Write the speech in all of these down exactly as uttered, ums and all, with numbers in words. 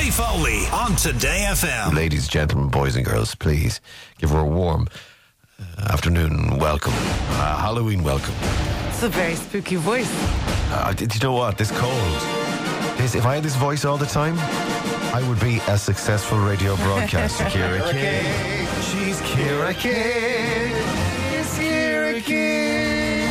Lee Foley on Today F M. Ladies, gentlemen, boys and girls, please give her a warm uh, afternoon welcome. Uh, Halloween welcome. It's a very spooky voice. Uh, did you know what? This cold. This, if I had this voice all the time, I would be a successful radio broadcaster. Kira King. She's Kira King. It's Kira King.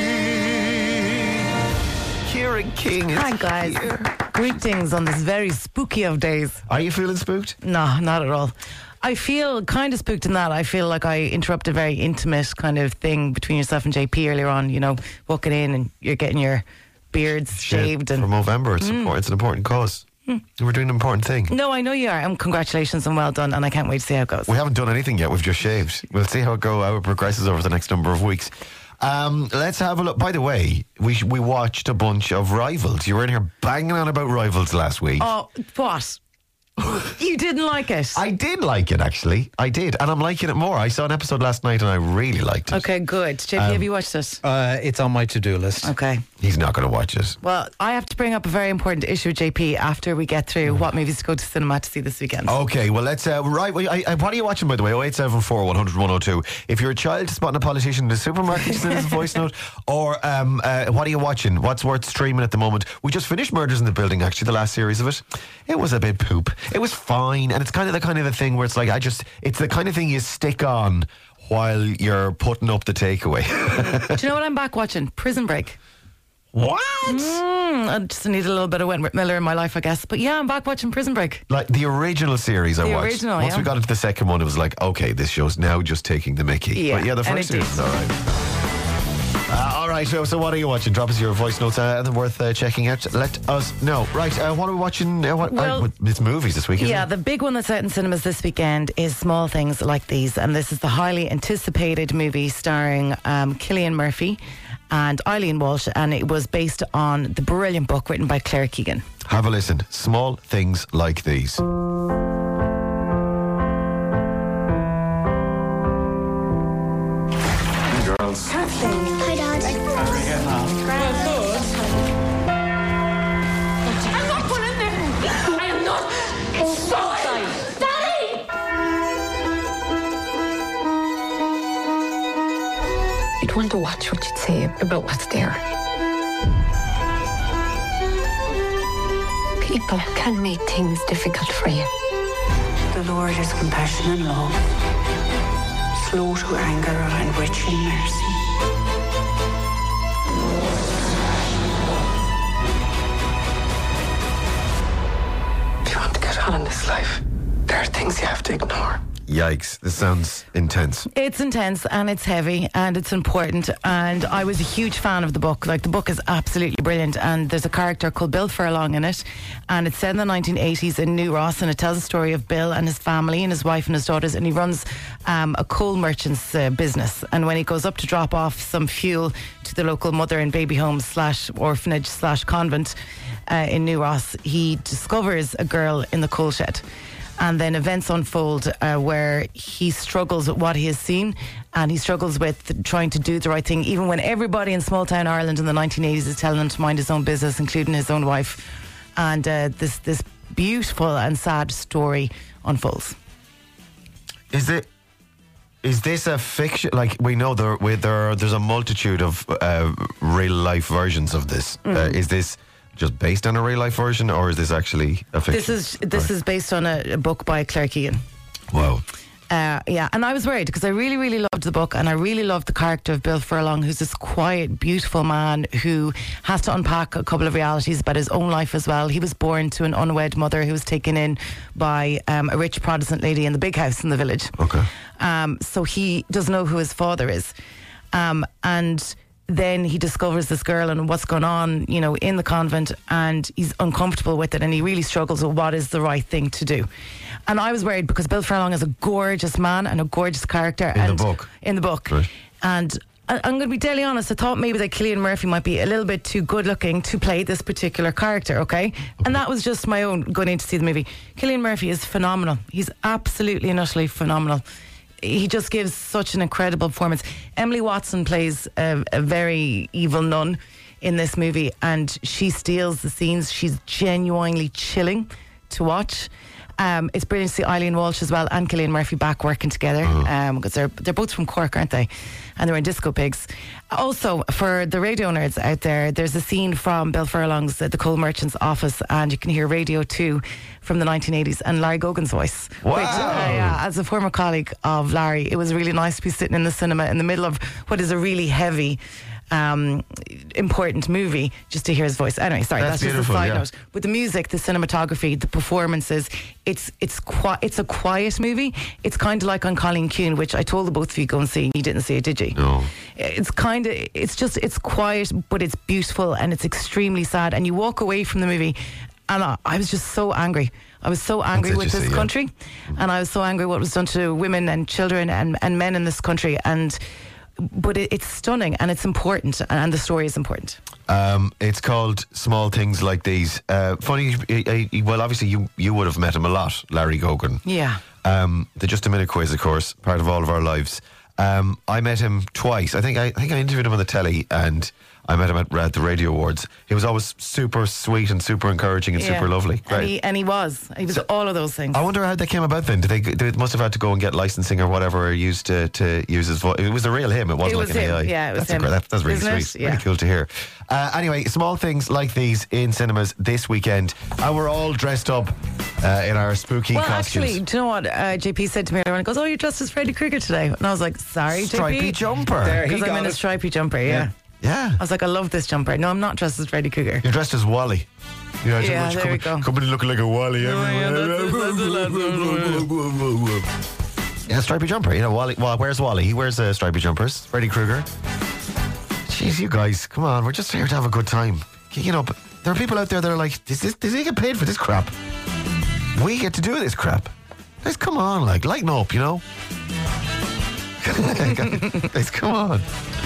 Kira King is Hi, guys. here. Greetings on this very spooky of days. Are you feeling spooked? No, not at all. I feel kind of spooked in that I feel like I interrupt a very intimate kind of thing between yourself and J P earlier on. You know, walking in and you're getting your beards shaved. And for Movember. It's, Mm. important, it's an important cause. Mm. We're doing an important thing. No, I know you are. And congratulations and well done. And I can't wait to see how it goes. We haven't done anything yet. We've just shaved. We'll see how it go, how it progresses over the next number of weeks. Um, let's have a look. By the way, we we watched a bunch of Rivals. You were in here banging on about Rivals last week. Oh, what? You didn't like it? I did like it, actually. I did. And I'm liking it more. I saw an episode last night and I really liked it. Okay, good. J P, Um, have you watched it? Uh, it's on my to-do list. Okay. He's not going to watch it. Well, I have to bring up a very important issue with J P after we get through what movies to go to cinema to see this weekend. Okay, well, let's... Uh, right, well, I, I, what are you watching, by the way? oh eight seven four, one hundred, one oh two. If you're a child spotting a politician in the supermarket, send us a voice note. Or um, uh, what are you watching? What's worth streaming at the moment? We just finished Murders in the Building, actually, the last series of it. It was a bit poop. It was fine, and it's kind of the kind of the thing where it's like, I just... It's the kind of thing you stick on while you're putting up the takeaway. Do you know what I'm back watching? Prison Break. What? Mm, I just need a little bit of Wentworth Miller in my life, I guess. But yeah, I'm back watching Prison Break. Like the original series I The watched. original, Once yeah. we got into the second one, it was like, okay, this show's now just taking the mickey. Yeah, But yeah, the and first it did. series is all right. Uh, all right, so, so what are you watching? Drop us your voice notes. Uh, they're worth uh, checking out. Let us know. Right, uh, what are we watching? Uh, what, Well, uh, it's movies this week, isn't Yeah, it? the big one that's out in cinemas this weekend is Small Things Like These. And this is the highly anticipated movie starring um, Cillian Murphy and Eileen Walsh. And it was based on the brilliant book written by Claire Keegan. Have a listen. Small Things Like These. Girls. Hi, Dad. How are you getting on? I'm not going in there. I am not inside. Daddy! You'd want to watch what you'd say about what's there. People can make things difficult for you. The Lord is compassion and love, slow to anger and rich in mercy. If you want to get on in this life, there are things you have to ignore. Yikes, this sounds intense. It's intense and it's heavy and it's important. And I was a huge fan of the book. Like, the book is absolutely brilliant. And there's a character called Bill Furlong in it. And it's set in the nineteen eighties in New Ross. And it tells the story of Bill and his family and his wife and his daughters. And he runs um, a coal merchant's uh, business. And when he goes up to drop off some fuel to the local mother and baby home slash orphanage slash convent uh, in New Ross, he discovers a girl in the coal shed. And then events unfold uh, where he struggles with what he has seen, and he struggles with trying to do the right thing, even when everybody in small town Ireland in the nineteen eighties is telling him to mind his own business, including his own wife. And uh, this this beautiful and sad story unfolds. Is it? Is this a fiction? Like, we know there, we, there there's a multitude of uh, real life versions of this. Mm. Uh, is this just based on a real life version, or is this actually a fiction? This is this Right. is based on a, a book by Claire Keegan. Wow. Uh, yeah, and I was worried because I really, really loved the book, and I really loved the character of Bill Furlong, who's this quiet, beautiful man who has to unpack a couple of realities about his own life as well. He was born to an unwed mother who was taken in by um, a rich Protestant lady in the big house in the village. Okay. Um, so he doesn't know who his father is. Um, and then he discovers this girl and what's going on, you know, in the convent, and he's uncomfortable with it, and he really struggles with what is the right thing to do. And I was worried because Bill Furlong is a gorgeous man and a gorgeous character. In the and book? In the book. Right. And I- I'm going to be deadly honest, I thought maybe that Cillian Murphy might be a little bit too good looking to play this particular character, okay? And that was just my own going in to see the movie. Cillian Murphy is phenomenal. He's absolutely and utterly phenomenal. He just gives such an incredible performance. Emily Watson plays a, a very evil nun in this movie, and she steals the scenes. She's genuinely chilling to watch. Um, it's brilliant to see Eileen Walsh as well and Cillian Murphy back working together because um, they're they're both from Cork, aren't they? And they're in Disco Pigs. Also, for the radio nerds out there, there's a scene from Bill Furlong's uh, The Coal Merchant's Office, and you can hear Radio two from the nineteen eighties and Larry Gogan's voice. Wow. Which, uh, yeah, as a former colleague of Larry, it was really nice to be sitting in the cinema in the middle of what is a really heavy, um, important movie, just to hear his voice. Anyway, sorry, That's that's, just a beautiful, side yeah. note. But the music, the cinematography, the performances, it's it's qui- it's a quiet movie. It's kind of like on Colleen Kuhn, which I told the both of you go and see. You didn't see it, did you? No. It's kind of, it's just, it's quiet, but it's beautiful and it's extremely sad. And you walk away from the movie, and I, I was just so angry. I was so angry did with you this see, yeah. country, and I was so angry what was done to women and children and, and men in this country. And but it, it's stunning and it's important, and the story is important. Um, it's called Small Things Like These. Uh, funny, uh, uh, well, obviously you, you would have met him a lot, Larry Gogan. Yeah. Um, the Just a Minute quiz, of course, part of all of our lives. Um, I met him twice. I think I, I think I interviewed him on the telly, and I met him at, at the Radio Awards. He was always super sweet and super encouraging and Yeah. super lovely. And Great. he, and he was. He was all of those things. I wonder how that came about then. Did they, they must have had to go and get licensing or whatever used to, to use his voice. It was the real him. It wasn't It like was an him. A I. Yeah, it was that's a him. great- that, that's really Isn't it? sweet. Yeah. Really cool to hear. Uh, anyway, Small Things Like These in cinemas this weekend. And we're all dressed up uh, in our spooky Well, costumes. actually, do you know what uh, J P said to me earlier? He goes, "Oh, you're dressed as Freddy Krueger today," and I was like, "Sorry, Stripy J P." jumper. There, he Because I'm got in a it. stripy jumper. Yeah. Yeah. I was like, "I love this jumper." No, I'm not dressed as Freddy Krueger. You're dressed as Wally. You know, Yeah, just there coming, we go. coming looking like a Wally. Yeah, stripy jumper. You know, Wally. Well, where's Wally? He wears uh, stripy jumpers. Freddy Krueger. Jeez, you guys, come on. We're just here to have a good time. You know, but there are people out there that are like, does, this, does he get paid for this crap? We get to do this crap. Guys, come on, like, lighten up, you know? Guys, come on.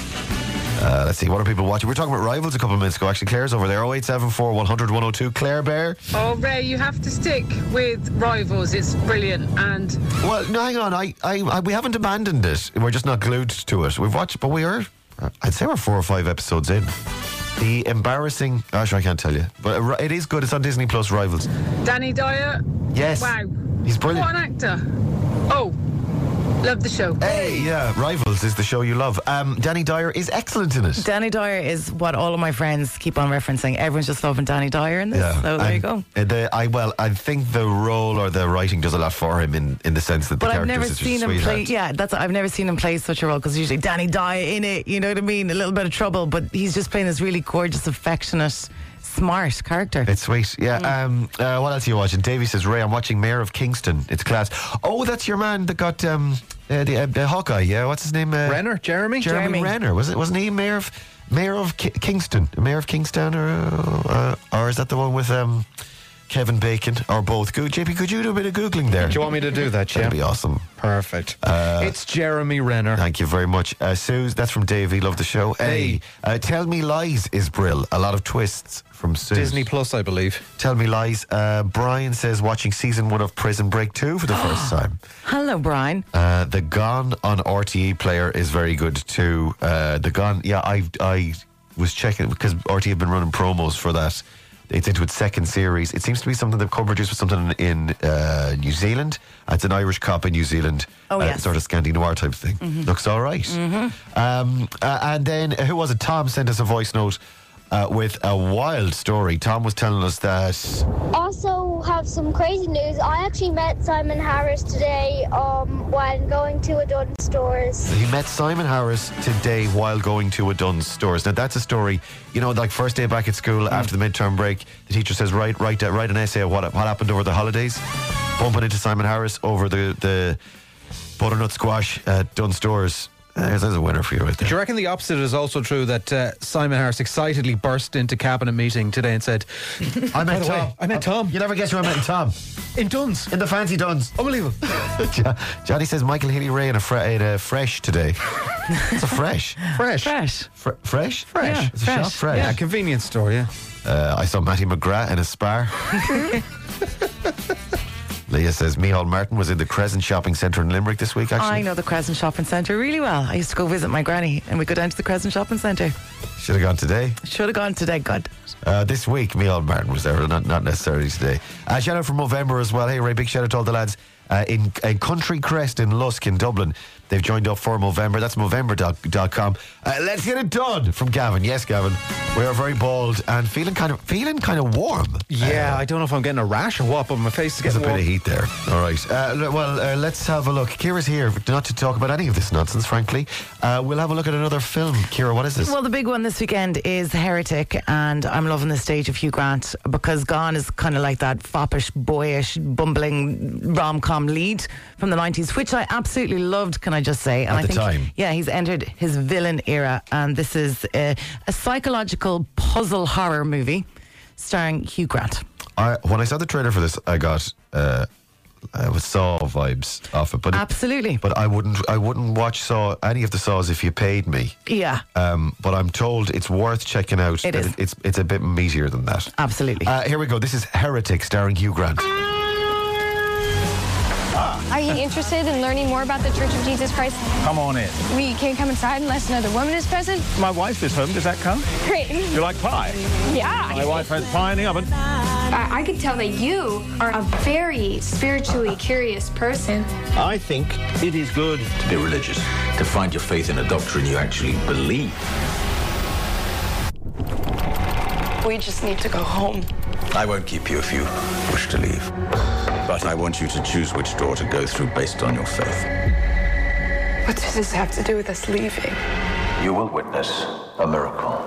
Uh, let's see, what are people watching? We were talking about Rivals a couple of minutes ago. Actually, Claire's over there. oh eight seven four, one hundred, one oh two. Claire Bear. Oh, Ray, you have to stick with Rivals. It's brilliant. And Well, no, hang on. I, I, I, we haven't abandoned it. We're just not glued to it. We've watched, but we are, I'd say we're four or five episodes in. The embarrassing, gosh, I can't tell you. But it is good. It's on Disney Plus, Rivals. Danny Dyer. Yes. Wow. He's brilliant. What an actor. Oh, love the show. Hey, yeah, Rivals is the show you love. Um, Danny Dyer is excellent in it. Danny Dyer is what all of my friends keep on referencing. Everyone's just loving Danny Dyer in this. Yeah, So there and you go. The, I well, I think the role or the writing does a lot for him in, in the sense that the But I've character never is just seen a him sweetheart. play. Yeah, that's I've never seen him play such a role because usually Danny Dyer in it. You know what I mean? A little bit of trouble, but he's just playing this really gorgeous, affectionate, smart character. It's sweet, yeah. Mm. Um, uh, what else are you watching? Davey says, Ray, I'm watching Mayor of Kingston. It's class. Oh, that's your man that got um, uh, the, uh, the Hawkeye. Yeah, what's his name? Uh, Renner, Jeremy? Jeremy, Jeremy. Renner. Was it? Wasn't he Mayor of Mayor of Ki- Kingston? Mayor of Kingstown, or uh, or is that the one with um, Kevin Bacon, or both? Go, J P, could you do a bit of googling there? Do you want me to do that, That'd yeah? be awesome. Perfect. Uh, it's Jeremy Renner. Thank you very much. Uh, Suze, that's from Davey. Love the show. Hey. Uh, Tell Me Lies is brill. A lot of twists from Suze. Disney Plus, I believe. Tell Me Lies. Uh, Brian says watching season one of Prison Break two for the first time. Hello, Brian. Uh, the Gone on R T E player is very good too. Uh, the Gone, yeah, I I was checking because R T E have been running promos for that. It's into its second series. It seems to be something that co-produced with something in uh, New Zealand. It's an Irish cop in New Zealand. Oh, uh, yes. Sort of Scandi Noir type thing. Mm-hmm. Looks all right. Mm-hmm. Um, uh, and then, uh, who was it? Tom sent us a voice note uh, with a wild story. Tom was telling us that... Also have some crazy news. I actually met Simon Harris today um, when going to a Dunnes Stores. He met Simon Harris today while going to a Dunnes Stores. Now, that's a story, you know, like first day back at school Mm. after the midterm break, the teacher says, write, write, uh, write an essay of what, what happened over the holidays. Bumping into Simon Harris over the, the butternut squash at Dunnes Stores. Uh, there's a winner for you right Do you there. reckon the opposite is also true, that uh, Simon Harris excitedly burst into cabinet meeting today and said, I By met the Tom. way, I met Tom. You never guess who I met in Tom. in Duns? In the fancy Dunnes. Unbelievable. Jo- Johnny says Michael Healy Ray in a, fre- in a fresh today. It's a fresh. Fresh. Fresh. Fre- fresh? Fresh. Yeah, It's a fresh. shop fresh. Yeah, convenience store, yeah. Uh, I saw Matty McGrath in a Spar. Leah says Micheál Martin was in the Crescent Shopping Centre in Limerick this week, actually. I know the Crescent Shopping Centre really well. I used to go visit my granny and we'd go down to the Crescent Shopping Centre. Should have gone today. Should have gone today. God. Uh, this week, Micheál Martin was there, not not necessarily today. Uh, shout out from Movember as well. Hey, Ray, big shout out to all the lads uh, in, in Country Crest in Lusk in Dublin. They've joined up for Movember. That's movember dot com. Uh, let's get it done from Gavin. Yes, Gavin. We are very bald and feeling kind of feeling kind of warm. Yeah, uh, I don't know if I'm getting a rash or what, but my face is There's getting a warm. bit of heat there. All right. Uh, well, uh, let's have a look. Kira's here, but not to talk about any of this nonsense, frankly. Uh, we'll have a look at another film. Kira, what is this? Well, the big one this weekend is Heretic, and I'm loving the stage of Hugh Grant because Gone is kind of like that foppish, boyish, bumbling rom-com lead from the nineties, which I absolutely loved, can I just say. And At I the think, time. Yeah, he's entered his villain era, and this is a, a psychological puzzle horror movie starring Hugh Grant. I, when I saw the trailer for this, I got uh, I was Saw vibes off it, but Absolutely. It, but I wouldn't I wouldn't watch Saw any of the Saws if you paid me. Yeah, Um, but I'm told it's worth checking out. It is. It's it's a bit meatier than that. absolutely. Uh, here we go. This is Heretic, starring Hugh Grant. Are you interested in learning more about the Church of Jesus Christ? Come on in. We can't come inside unless another woman is present. My wife is home. Does that count? Great. You like pie? Yeah. My wife has pie in the oven. I, I can tell that you are a very spiritually curious person. I think it is good to be religious, to find your faith in a doctrine you actually believe. We just need to go home. I won't keep you if you wish to leave. But I want you to choose which door to go through based on your faith. What does this have to do with us leaving? You will witness a miracle.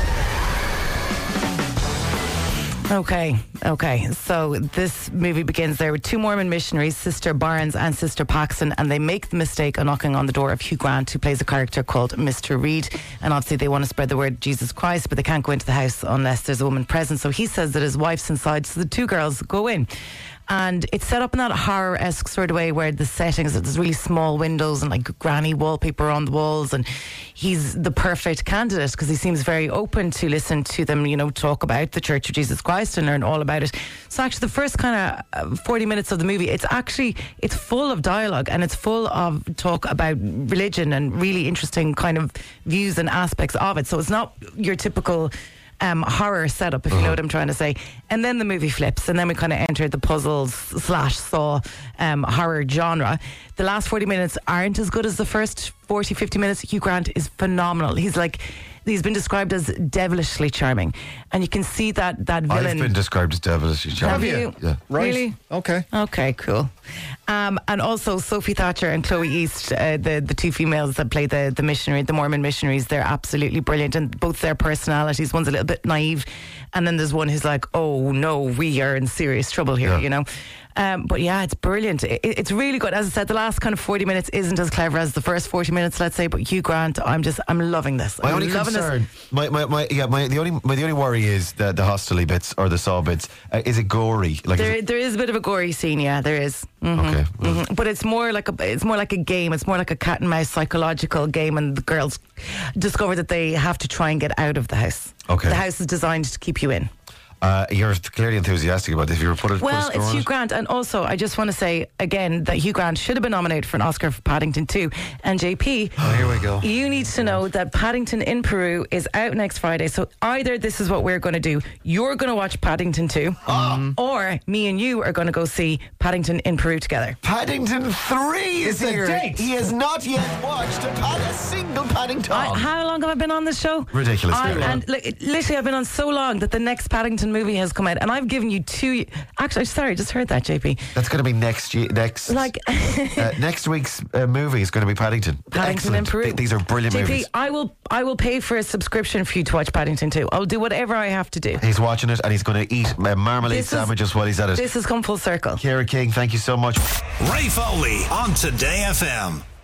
Okay, okay. So this movie begins there with two Mormon missionaries, Sister Barnes and Sister Paxton, and they make the mistake of knocking on the door of Hugh Grant, who plays a character called Mister Reed. And obviously they want to spread the word of Jesus Christ, but they can't go into the house unless there's a woman present. So he says that his wife's inside, so the two girls go in. And it's set up in that horror-esque sort of way where the settings, there's really small windows and like granny wallpaper on the walls, and he's the perfect candidate because he seems very open to listen to them, you know, talk about the Church of Jesus Christ and learn all about it. So actually the first kind of forty minutes of the movie, it's actually, it's full of dialogue and it's full of talk about religion and really interesting kind of views and aspects of it. So it's not your typical Um, horror setup, if you know what I'm trying to say. And then the movie flips, and then we kind of enter the puzzles slash Saw um, horror genre. The last forty minutes aren't as good as the first forty, fifty minutes. Hugh Grant is phenomenal. He's like, he's been described as devilishly charming, and you can see that that villain. I've been described as devilishly charming. Have you? Yeah. Right. Really? Okay. Okay, cool. Um, and also Sophie Thatcher and Chloe East, uh, the the two females that play the the missionary, the Mormon missionaries, they're absolutely brilliant, and both their personalities. One's a little bit naive, and then there's one who's like, "Oh no, we are in serious trouble here," Yeah. you know. Um, but yeah, it's brilliant. It, it's really good. As I said, the last kind of forty minutes isn't as clever as the first forty minutes, let's say. But Hugh Grant, I'm just, I'm loving this. My I'm only loving concern, this. my, my, my, yeah, my the only my the only worry is the the hostile bits or the Saw bits. Uh, is it gory? Like, is There, it, there is a bit of a gory scene, yeah, there is. Mhm. Okay, well. Mhm. But it's more like a, it's more like a game. It's more like a cat and mouse psychological game, and the girls discover that they have to try and get out of the house. Okay. The house is designed to keep you in. uh, you're clearly enthusiastic about this. If you were put it, Well, put a score it's on Hugh it? Grant, and also I just want to say again that Hugh Grant should have been nominated for an Oscar for Paddington two. And J P, Oh, here we go. you need to know that Paddington in Peru is out next Friday. So either this is what we're going to do: you're going to watch Paddington two, or me and you are going to go see Paddington in Peru together. Paddington three is It's a here. date. He has not yet watched a, pad- a single Paddington. I, how long have I been on this show? Ridiculous, I, Gary. and li- literally, I've been on so long that the next Paddington movie has come out, and I've given you two. Actually, sorry, I just heard that, J P. That's going to be next year. Next, Like uh, next week's uh, movie is going to be Paddington. Paddington in Excellent. Peru. Th- these are brilliant J P, movies. I will, I will pay for a subscription for you to watch Paddington two. I'll do whatever I have to do. He's watching it and he's going to eat uh, marmalade This is- sandwiches while he's at it. This has come full circle. Ciara King, thank you so much. Ray Foley on Today F M.